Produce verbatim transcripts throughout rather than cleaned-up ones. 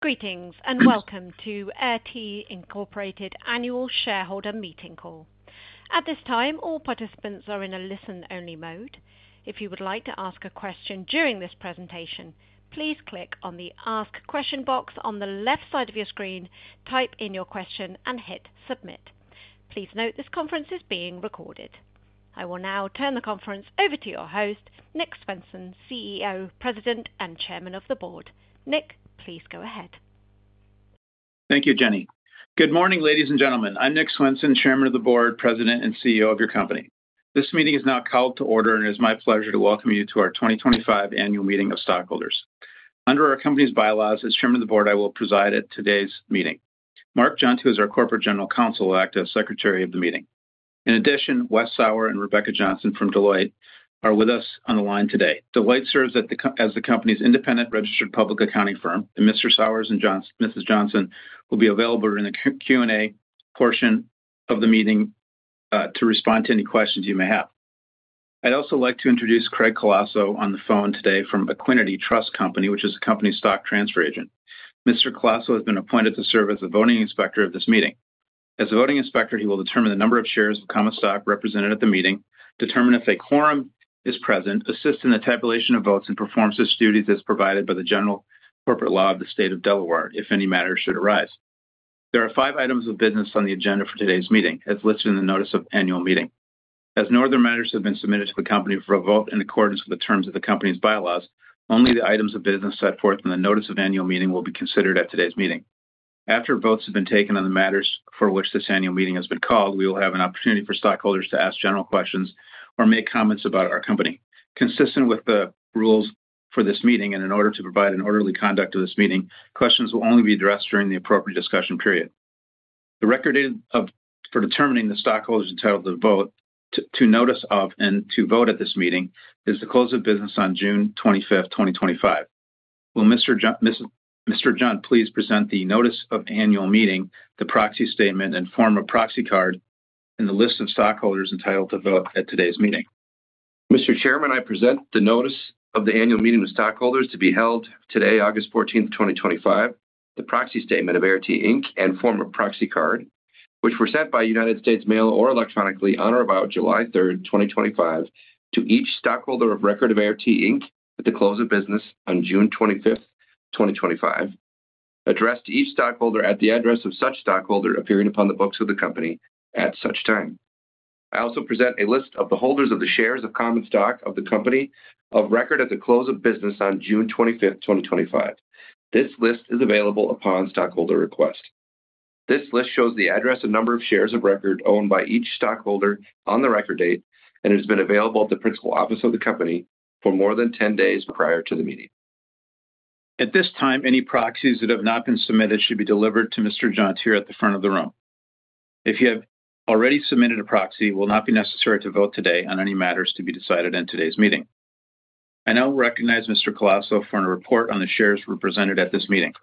Greetings and welcome to Air T Incorporated Annual Shareholder Meeting Call. At this time, all participants are in a listen-only mode. If you would like to ask a question during this presentation, please click on the Ask Question box on the left side of your screen, type in your question, and hit Submit. Please note this conference is being recorded. I will now turn the conference over to your host, Nick Swenson, C E O, President, and Chairman of the Board. Nick, please go ahead. Thank you, Jenny. Good morning, ladies and gentlemen. I'm Nick Swenson, Chairman of the Board, President, and C E O of your company. This meeting is now called to order, and it is my pleasure to welcome you to our twenty twenty-five Annual Meeting of Stockholders. Under our company's bylaws, as Chairman of the Board, I will preside at today's meeting. Mark Junt, who is our Corporate General Counsel, will act as Secretary of the meeting. In addition, Wes Sauer and Rebecca Johnson from Deloitte are with us on the line today. Deloitte serves at the, as the company's independent registered public accounting firm, and Mister Sauers and Johns, Missus Johnson will be available during the Q and A portion of the meeting uh, to respond to any questions you may have. I'd also like to introduce Craig Colasso on the phone today from Equiniti Trust Company, which is the company's stock transfer agent. Mister Colasso has been appointed to serve as the voting inspector of this meeting. As a voting inspector, he will determine the number of shares of common stock represented at the meeting, determine if a quorum is present, assist in the tabulation of votes, and perform such duties as provided by the general corporate law of the state of Delaware, if any matter should arise. There are five items of business on the agenda for today's meeting, as listed in the notice of annual meeting. As no other matters have been submitted to the company for a vote in accordance with the terms of the company's bylaws, only the items of business set forth in the notice of annual meeting will be considered at today's meeting. After votes have been taken on the matters for which this annual meeting has been called, we will have an opportunity for stockholders to ask general questions or make comments about our company. Consistent with the rules for this meeting and in order to provide an orderly conduct of this meeting, questions will only be addressed during the appropriate discussion period. The record date of, for determining the stockholders entitled to vote, to, to notice of, and to vote at this meeting is the close of business on June twenty-fifth, twenty twenty-five. Will Mister Junt, Missus Mister Junt please present the notice of annual meeting, the proxy statement, and form of proxy card, and the list of stockholders entitled to vote at today's meeting? Mister Chairman, I present the notice of the annual meeting of stockholders to be held today, August fourteenth, twenty twenty-five, the proxy statement of Air T Incorporated and form of proxy card, which were sent by United States mail or electronically on or about July third, twenty twenty-five, to each stockholder of record of Air T Incorporated at the close of business on June twenty-fifth, twenty twenty-five, addressed to each stockholder at the address of such stockholder appearing upon the books of the company at such time. I also present a list of the holders of the shares of common stock of the company of record at the close of business on June twenty-fifth, twenty twenty-five. This list is available upon stockholder request. This list shows the address and number of shares of record owned by each stockholder on the record date, and it has been available at the principal office of the company for more than ten days prior to the meeting. At this time, any proxies that have not been submitted should be delivered to Mister Junt here at the front of the room. If you have already submitted a proxy, it will not be necessary to vote today on any matters to be decided in today's meeting. I now recognize Mister Colasso for a report on the shares represented at this meeting.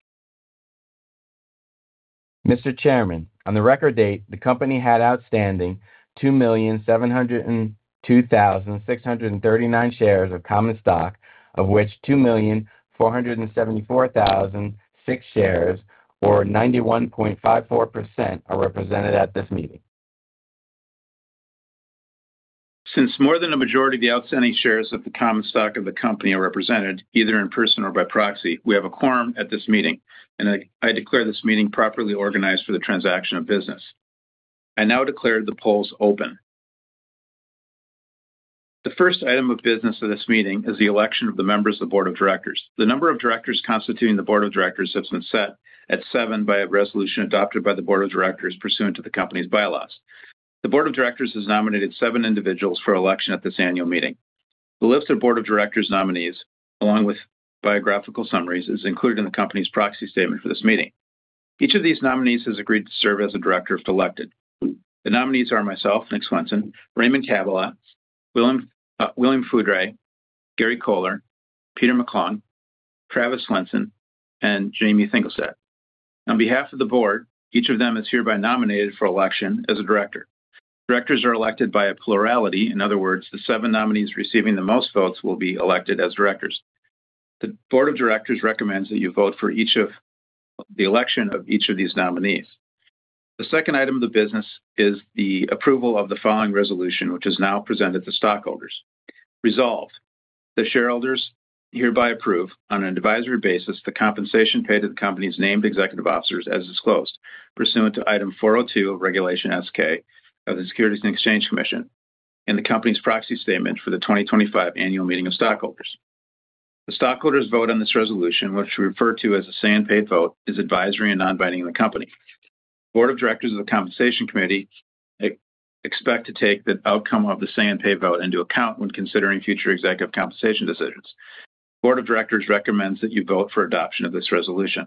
Mister Chairman, on the record date, the company had outstanding two million seven hundred two thousand six hundred thirty-nine shares of common stock, of which two million four hundred seventy-four thousand six shares, or ninety-one point five four percent, are represented at this meeting. Since more than a majority of the outstanding shares of the common stock of the company are represented, either in person or by proxy, we have a quorum at this meeting, and I, I declare this meeting properly organized for the transaction of business. I now declare the polls open. The first item of business of this meeting is the election of the members of the Board of Directors. The number of directors constituting the Board of Directors has been set at seven by a resolution adopted by the Board of Directors pursuant to the company's bylaws. The Board of Directors has nominated seven individuals for election at this annual meeting. The list of Board of Directors nominees, along with biographical summaries, is included in the company's proxy statement for this meeting. Each of these nominees has agreed to serve as a director if elected. The nominees are myself, Nick Swenson, Raymond Kabala, William, uh, William Foudray, Gary Kohler, Peter McClung, Travis Swenson, and Jamie Thingelstedt. On behalf of the board, each of them is hereby nominated for election as a director. Directors are elected by a plurality. In other words, the seven nominees receiving the most votes will be elected as directors. The Board of Directors recommends that you vote for each of the election of each of these nominees. The second item of the business is the approval of the following resolution, which is now presented to stockholders. Resolved, the shareholders hereby approve, on an advisory basis, the compensation paid to the company's named executive officers as disclosed, pursuant to Item four oh two of Regulation S K of the Securities and Exchange Commission and the company's proxy statement for the twenty twenty-five Annual Meeting of Stockholders. The stockholders' vote on this resolution, which we refer to as a say and pay vote, is advisory and non-binding in the company. The Board of Directors of the Compensation Committee expect to take the outcome of the say and pay vote into account when considering future executive compensation decisions. The Board of Directors recommends that you vote for adoption of this resolution.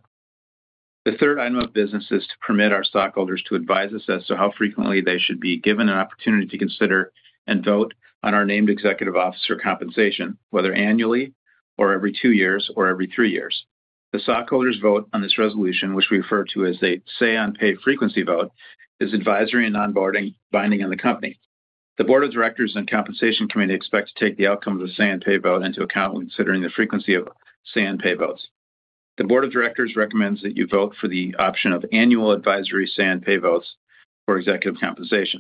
The third item of business is to permit our stockholders to advise us as to how frequently they should be given an opportunity to consider and vote on our named executive officer compensation, whether annually or every two years or every three years. The stockholders' vote on this resolution, which we refer to as a say on pay frequency vote, is advisory and non-binding on the company. The Board of Directors and Compensation Committee expect to take the outcome of the say and pay vote into account when considering the frequency of say and pay votes. The Board of Directors recommends that you vote for the option of annual advisory say and pay votes for executive compensation.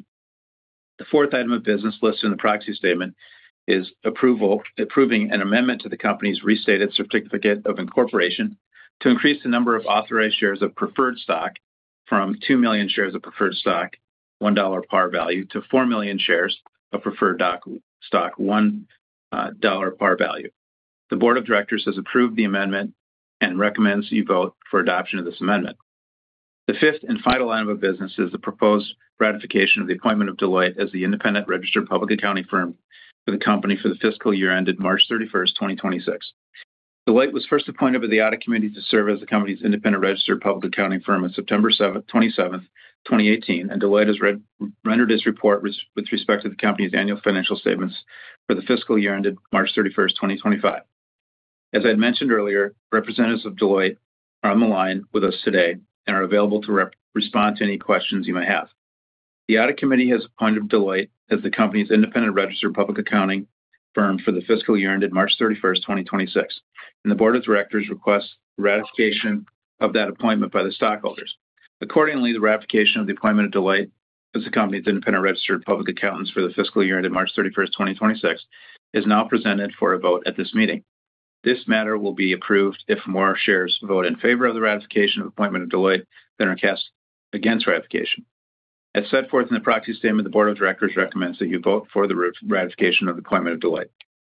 The fourth item of business listed in the proxy statement is approval, approving an amendment to the company's restated certificate of incorporation to increase the number of authorized shares of preferred stock from two million shares of preferred stock, one dollar par value, to four million shares of preferred stock, one dollar par value. The Board of Directors has approved the amendment and recommends you vote for adoption of this amendment. The fifth and final item of business is the proposed ratification of the appointment of Deloitte as the independent registered public accounting firm for the company for the fiscal year ended March thirty-first, twenty twenty-six. Deloitte was first appointed by the Audit Committee to serve as the company's independent registered public accounting firm on September twenty-seventh, twenty eighteen, and Deloitte has read, rendered its report res, with respect to the company's annual financial statements for the fiscal year ended March thirty-first, twenty twenty-five. As I had mentioned earlier, representatives of Deloitte are on the line with us today and are available to rep, respond to any questions you may have. The Audit Committee has appointed Deloitte as the company's independent registered public accounting firm for the fiscal year ended March thirty-first, twenty twenty-six, and the Board of Directors requests ratification of that appointment by the stockholders. Accordingly, the ratification of the appointment of Deloitte as the company's independent registered public accountants for the fiscal year ended March thirty-first, twenty twenty-six is now presented for a vote at this meeting. This matter will be approved if more shares vote in favor of the ratification of appointment of Deloitte than are cast against ratification. As set forth in the proxy statement, the Board of Directors recommends that you vote for the ratification of the appointment of Deloitte.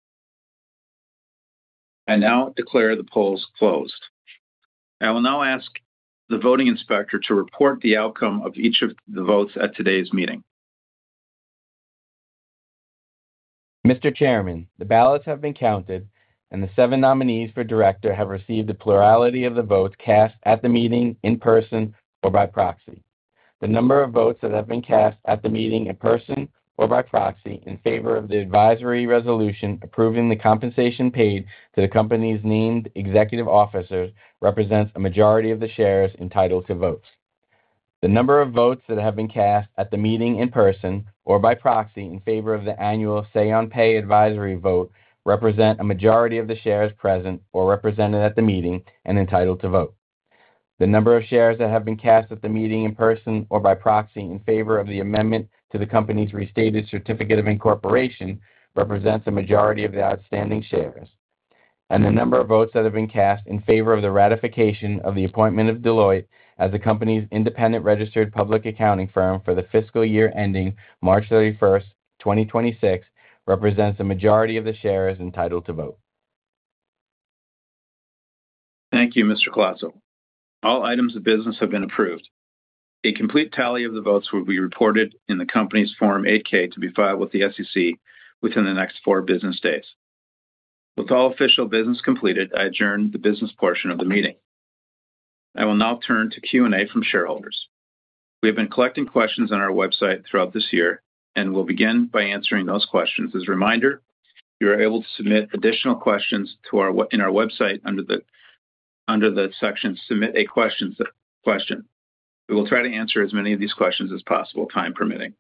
I now declare the polls closed. I will now ask the voting inspector to report the outcome of each of the votes at today's meeting. Mister Chairman, the ballots have been counted, and the seven nominees for director have received a plurality of the votes cast at the meeting in person or by proxy. The number of votes that have been cast at the meeting in person or by proxy in favor of the advisory resolution approving the compensation paid to the company's named executive officers represents a majority of the shares entitled to votes. The number of votes that have been cast at the meeting in person or by proxy in favor of the annual say-on-pay advisory vote represent a majority of the shares present or represented at the meeting and entitled to vote. The number of shares that have been cast at the meeting in person or by proxy in favor of the amendment to the company's restated certificate of incorporation represents a majority of the outstanding shares. And the number of votes that have been cast in favor of the ratification of the appointment of Deloitte as the company's independent registered public accounting firm for the fiscal year ending March thirty-first, twenty twenty-six represents a majority of the shares entitled to vote. Thank you, Mister Colasso. All items of business have been approved. A complete tally of the votes will be reported in the company's Form eight K to be filed with the S E C within the next four business days. With all official business completed, I adjourn the business portion of the meeting. I will now turn to Q and A from shareholders. We have been collecting questions on our website throughout this year, and we'll begin by answering those questions. As a reminder, you are able to submit additional questions to our in our website under the under the section Submit a Question. question. We will try to answer as many of these questions as possible, time permitting.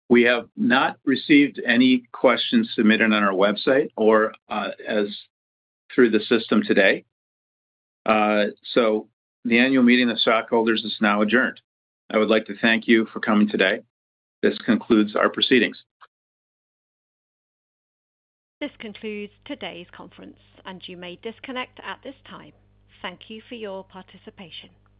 We have not received any questions submitted on our website or uh, as through the system today. Uh, so the annual meeting of stockholders is now adjourned. I would like to thank you for coming today. This concludes our proceedings. This concludes today's conference, and you may disconnect at this time. Thank you for your participation.